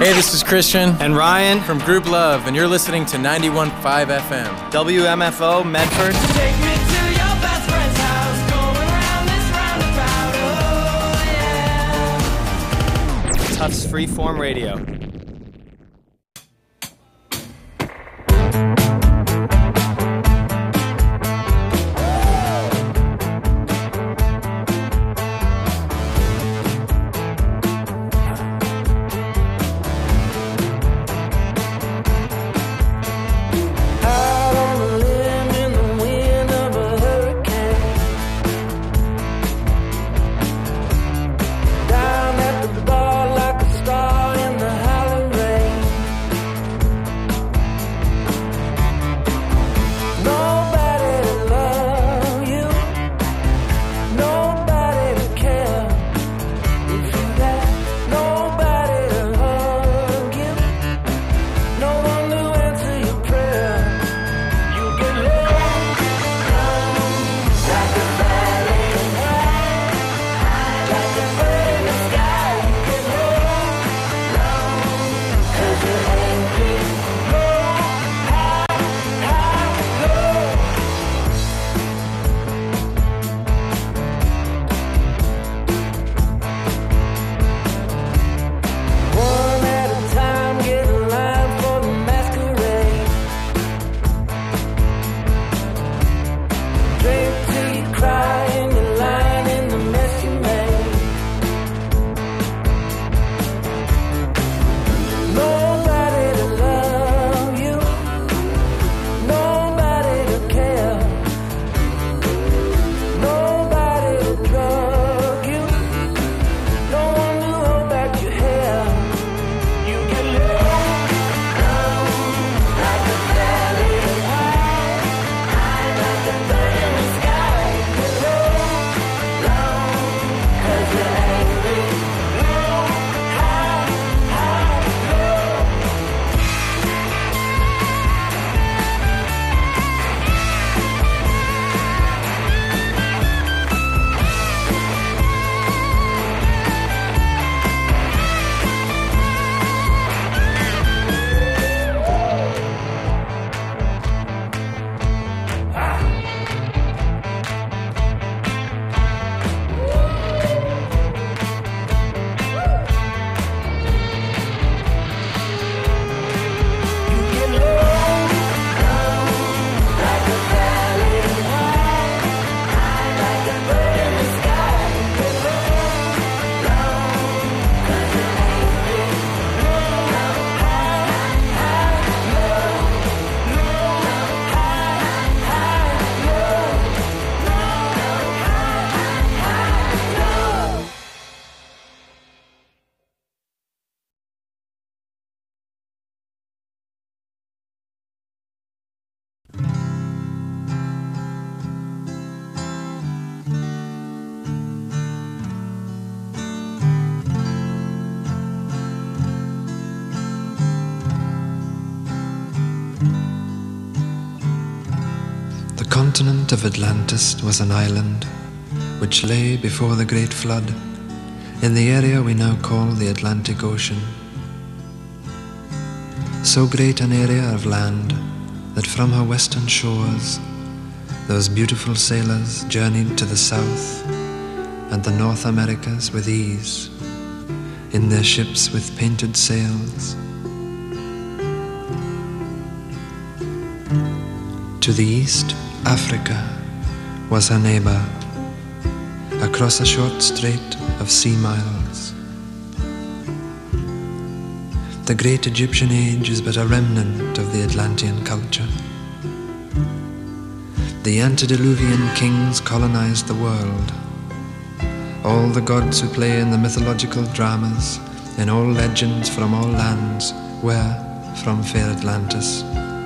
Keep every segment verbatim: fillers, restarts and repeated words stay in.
Hey, this is Christian and Ryan from Group Love, and you're listening to ninety-one point five F M. W M F O, Medford. Take me to your best friend's house, going round this roundabout, oh yeah. Tufts Freeform Radio. The continent of Atlantis was an island which lay before the great flood in the area we now call the Atlantic Ocean. So great an area of land that from her western shores those beautiful sailors journeyed to the South and the North Americas with ease in their ships with painted sails. To the east, Africa was her neighbor, across a short strait of sea miles. The great Egyptian age is but a remnant of the Atlantean culture. The antediluvian kings colonized the world. All the gods who play in the mythological dramas, in all legends from all lands, were from fair Atlantis.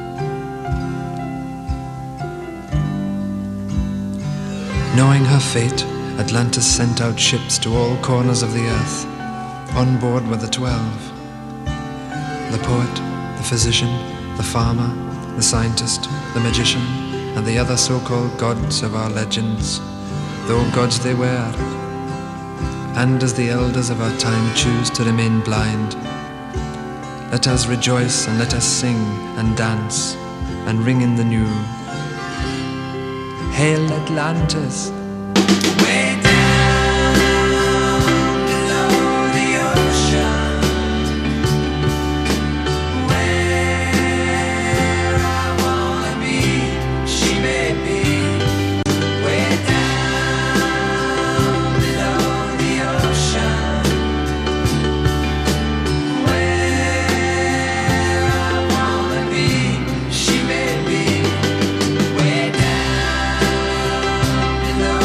Knowing her fate, Atlantis sent out ships to all corners of the earth. On board were the twelve. The poet, the physician, the farmer, the scientist, the magician, and the other so-called gods of our legends, though gods they were. And as the elders of our time choose to remain blind, Let us rejoice and let us sing and dance and ring in the new. Hail Atlantis! Way down below the ocean, where I wanna be, she may be. Way down below the ocean, where I wanna be, she may be. Way down below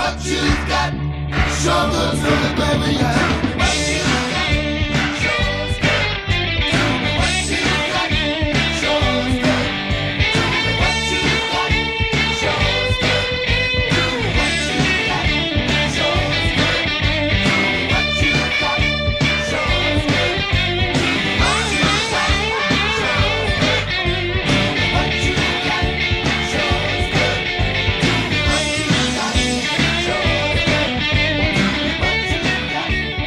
what you got. Show good to me, baby, yeah. What you got, show's good. Tell me what you got, show's good. Tell me what you got, show's good. Tell me what you got, show's good. Tell me what you got, show's good. What you got, show's good. What you got, show's good. What you got, show's good. What you got.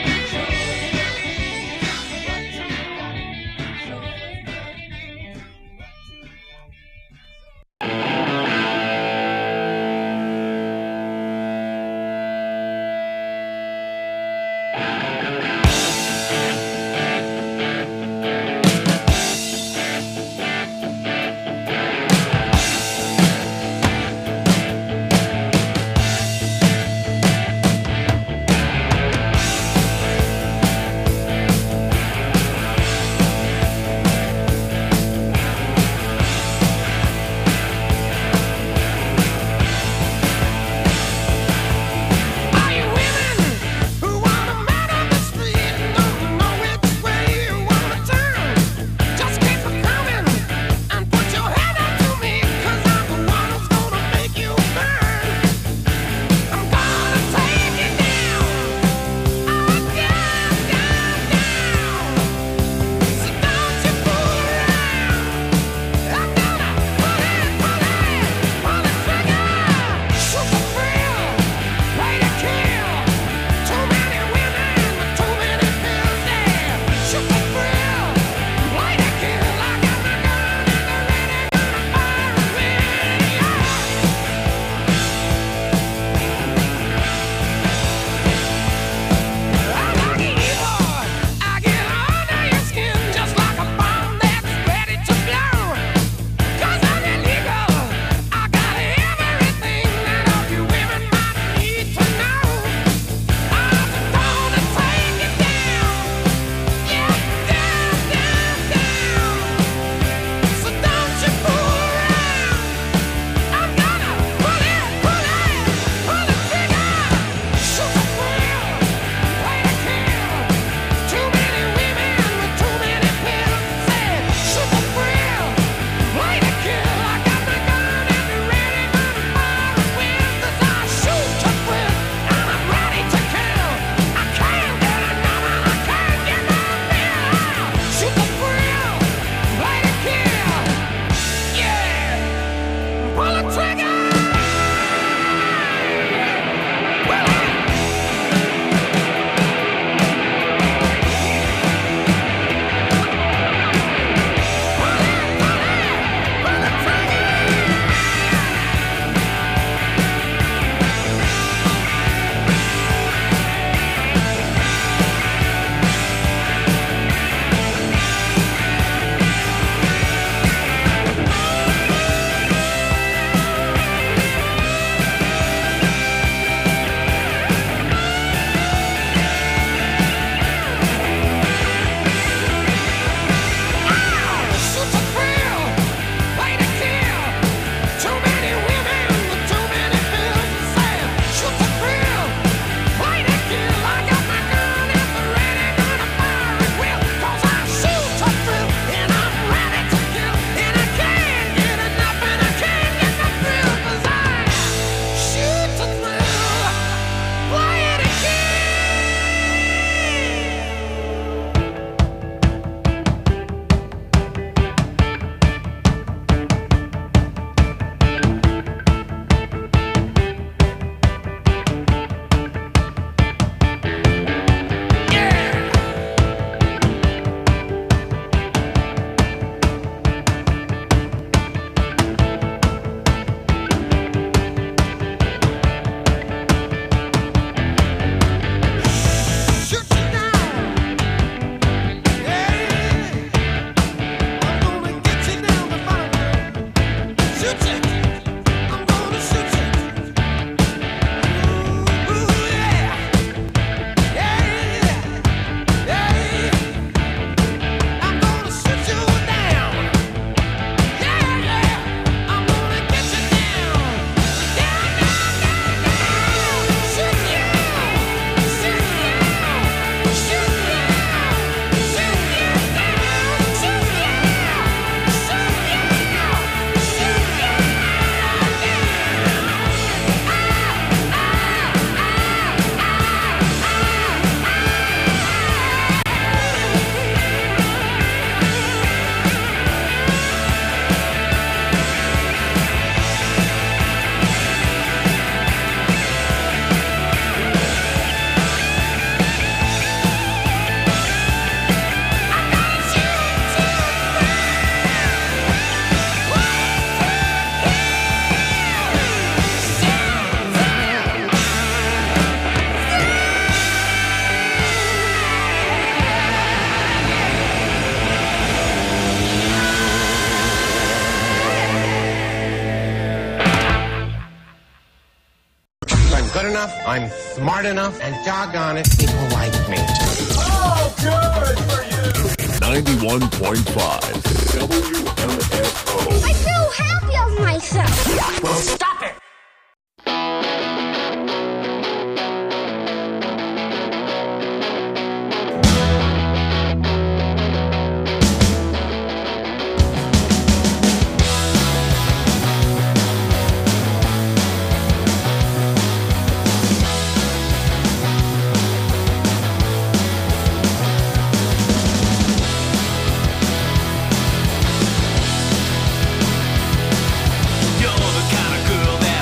good enough, I'm smart enough, and doggone it, people like me. ninety-one point five W M F O. I feel happy of myself. Well, stop it! You're the kind of girl that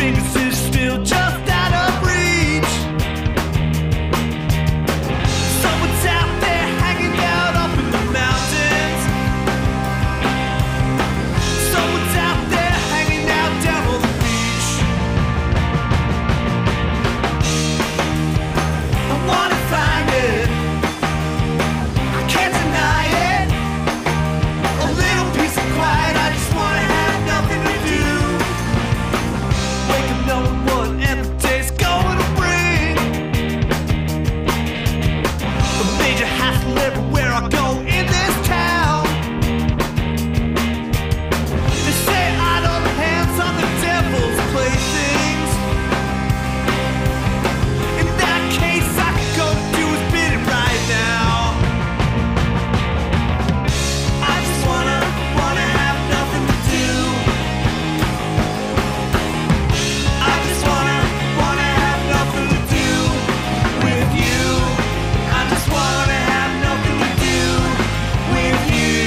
fingers is still just out of reach. Someone's out there hanging out up in the mountains. Someone's out there hanging out down on the beach. I wanna find it, I can't deny it. A little peace and quiet, I just wanna have nothing to do. Wake up knowing what every day's going to bring. A major hassle everywhere I go in this town. They say idle hands on the devil's playthings. In that case, I could go do his bidding right now. I just wanna, wanna have nothing to do. I just wanna, wanna have nothing to do with you. I just wanna have nothing to do with you.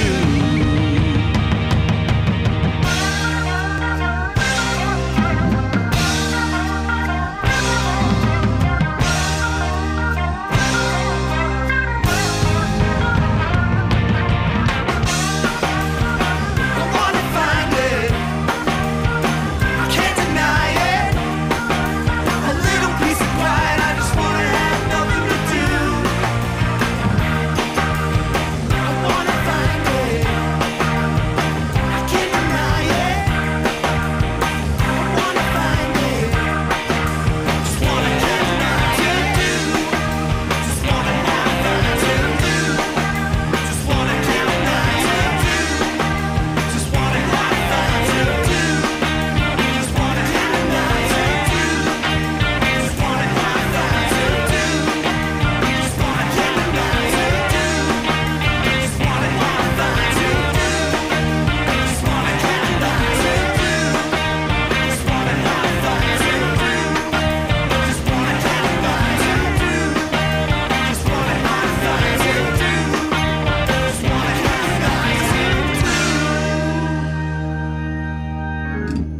I wanna find it, I can't deny it. A little peace and quiet, I just wanna have nothing to do. I wanna find it, I can't deny it. I wanna find it, just wanna have nothing to do. Just wanna have nothing to do. Just wanna have nothing to do. Just wanna have nothing to do. Just wanna have nothing to do. Just wanna have nothing to do. Just wanna have nothing to do. Just wanna have nothing to do. Just wanna have nothing to do. Just wanna have nothing to do. Just wanna have nothing to do. Just wanna have nothing to do. Just wanna have nothing to do.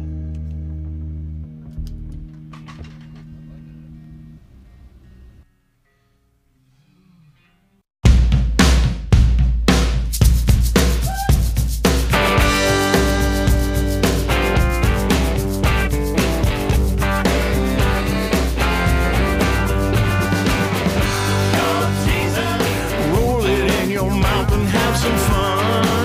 Roll it in your mouth and have some fun.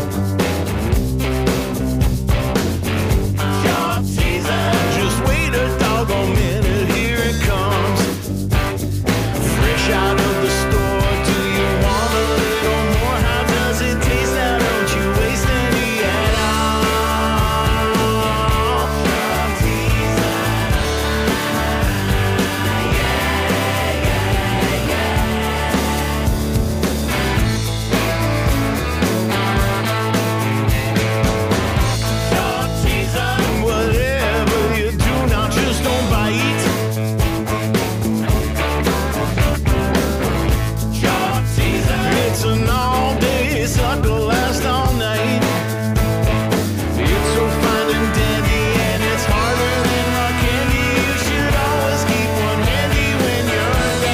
Just wait a doggone minute, here it comes. Fresh out of the store, do you want a little more? How does it taste? Now don't you waste any at all. Whatever you do now, just don't bite. It's an all-day sucker, last all night. It's so fine and dandy, and it's harder than rock candy. You should always keep one handy when you're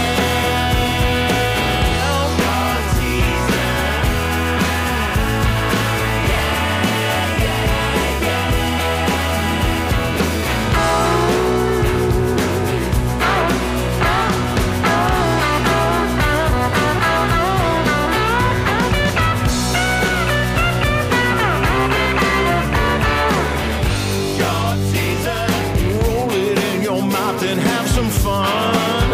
Roll it in your mouth and have some fun.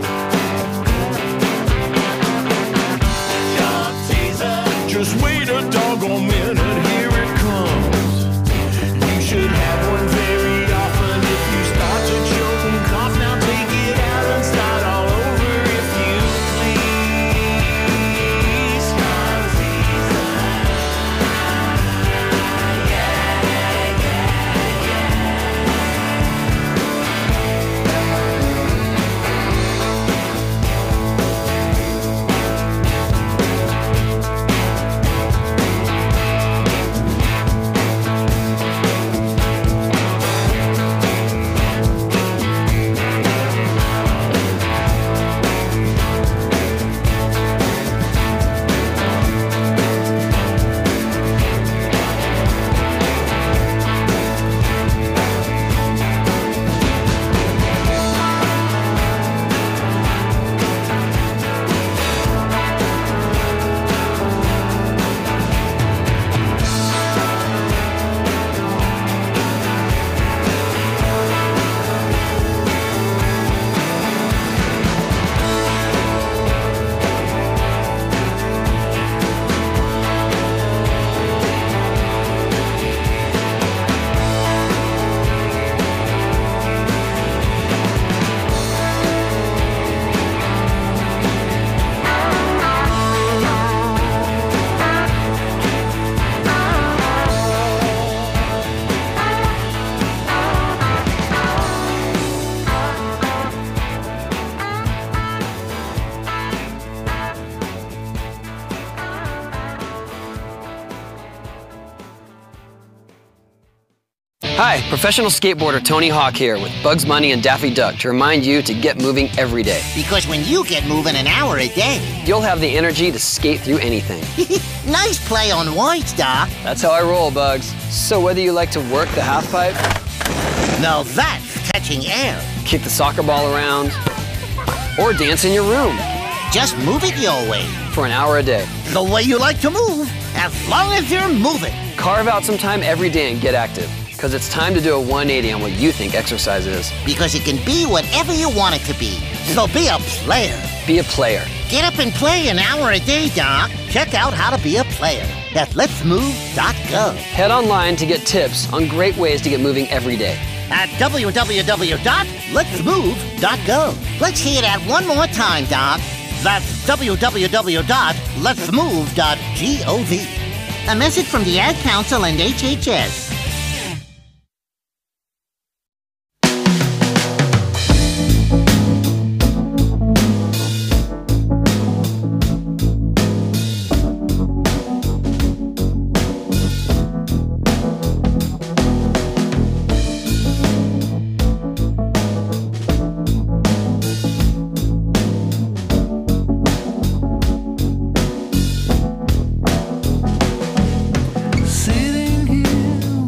Just wait a doggone minute, here it comes. You should have one very often. If you start to choke and cough, now take it out and start all over if you please. Yeah, yeah, yeah. Hi, professional skateboarder Tony Hawk here with Bugs Bunny and Daffy Duck to remind you to get moving every day. Because when you get moving an hour a day, you'll have the energy to skate through anything. Nice play on words, Doc. That's how I roll, Bugs. So whether you like to work the half pipe, now that's catching air, kick the soccer ball around, or dance in your room, just move it your way. For an hour a day. The way you like to move, as long as you're moving. Carve out some time every day and get active. Because it's time to do a one eighty on what you think exercise is. Because it can be whatever you want it to be. So be a player. Be a player. Get up and play an hour a day, Doc. Check out how to be a player at lets move dot gov. Head online to get tips on great ways to get moving every day. At w w w dot lets move dot gov. Let's hear that one more time, Doc. That's w w w dot lets move dot gov. A message from the Ad Council and H H S. Sitting here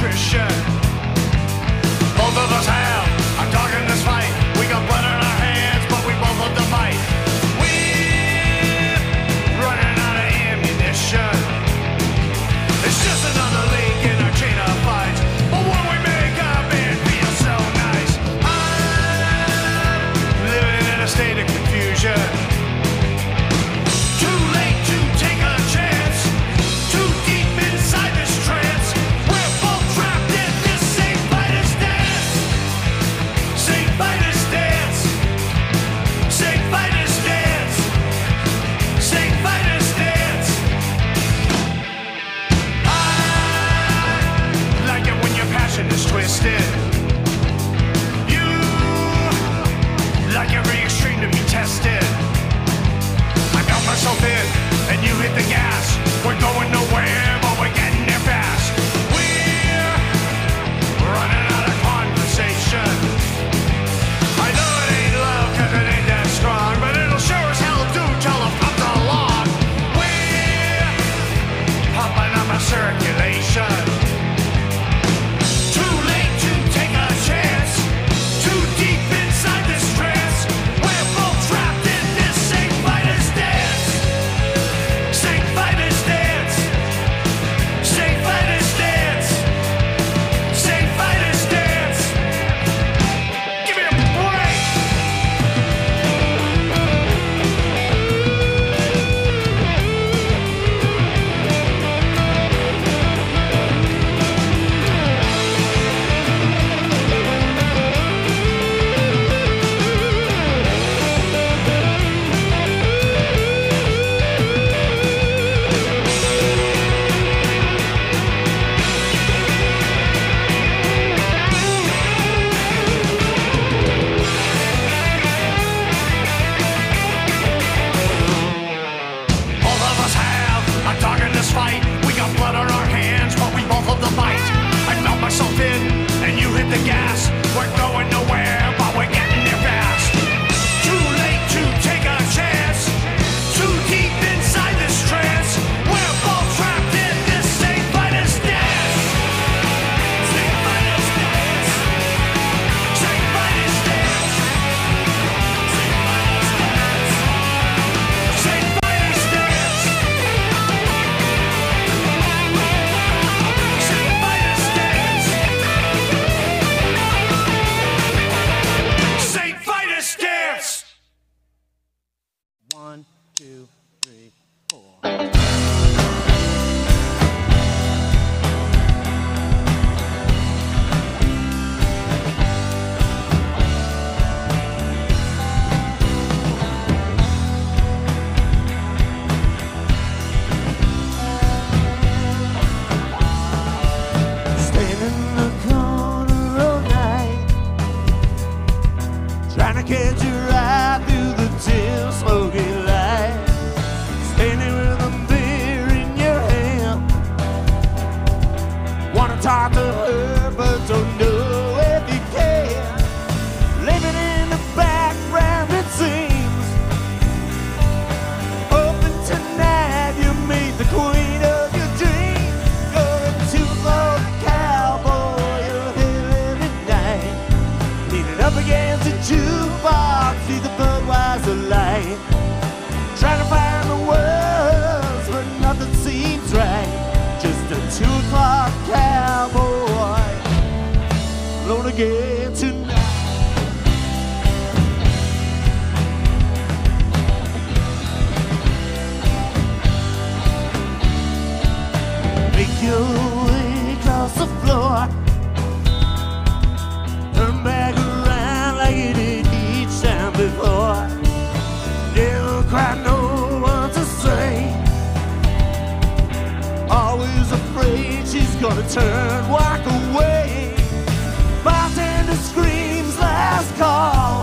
Christian. Both of us have a dog in this fight. We got blood on our hands, but we both love to fight. We're running out of ammunition. It's just another link in our chain of fights. But when we make up, it feels so nice. I'm living in a state of confusion. Too late to take a chance. Too deep inside this trance. We're both trapped in this same fighter's dance. Same fighter's dance. Same fighter's dance. Same fighter's dance. I like it when your passion is twisted. You like every extreme to be tested. I got myself in, and you hit the gas. We're going nowhere, but we're getting there fast. We're running out of conversation. I know it ain't love, cause it ain't that strong, but it'll sure as hell do till it comes along. We're pumping up our circulation. Too late to take a chance. Too deep inside this trance. We're both trapped in this same fighter's dance. Same fighter's dance. Same fighter's dance. Same fighter's dance. Give me a break. All of us have a dog in this fight. We got blood on our hands, but we both love the fight. I felt myself in, and you hit the gas. We're going nowhere, but we're getting there fast. Too late to take a chance. Too deep inside this trance. We're both trapped in this same fighter's dance. Same fighter's dance. Same fighter's dance. Same fighter's dance. Same fighter's dance. Same fighter's dance. Same fighter's dance. One, two, three, four. Stand in the corner all night, trying to catch your eye through the dim smoky light. Standing with a beer in your hand, wanna talk to her but don't know if you can. Living in the background it seems. Hoping tonight you meet the queen of your dreams. Going to the cowboy, you're here every night. Leaning up against a jukebox, see the Budweiser light. Trying to find the words, but nothing seems right. Just a two o'clock cowboy, alone again tonight. Make your way across the floor, turn back around like you did each time before. Never quite know what to say, always afraid she's gonna turn, walk away. Bartender screams last call.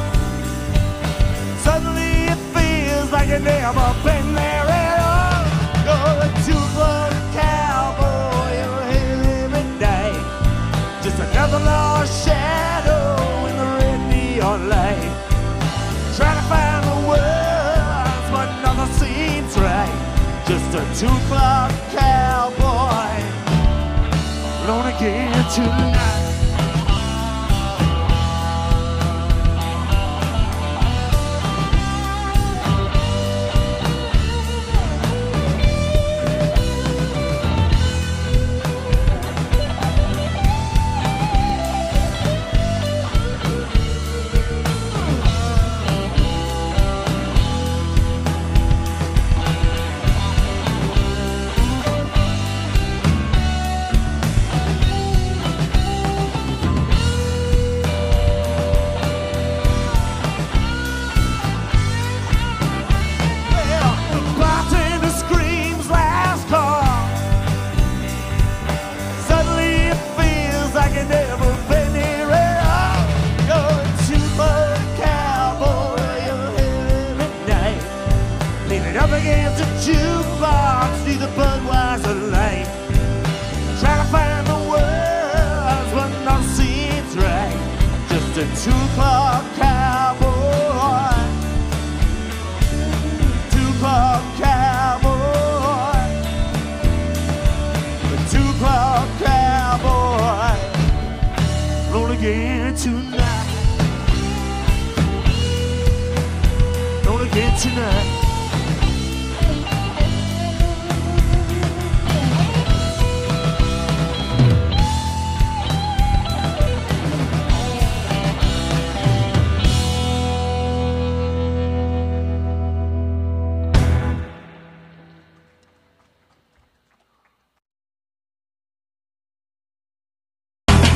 Suddenly it feels like you never been there at all. You're a two-foot cowboy, you're here every night. Just another lost shadow in the red neon light. Trying to find the words, but nothing seems right. Just a two-o'clock cowboy, alone again. tonight. Two o'clock cowboy, two o'clock cowboy, two o'clock cowboy, roll again tonight, roll again tonight.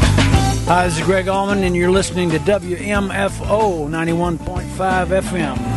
Hi, this is Greg Allman, and you're listening to W M F O ninety-one point five F M.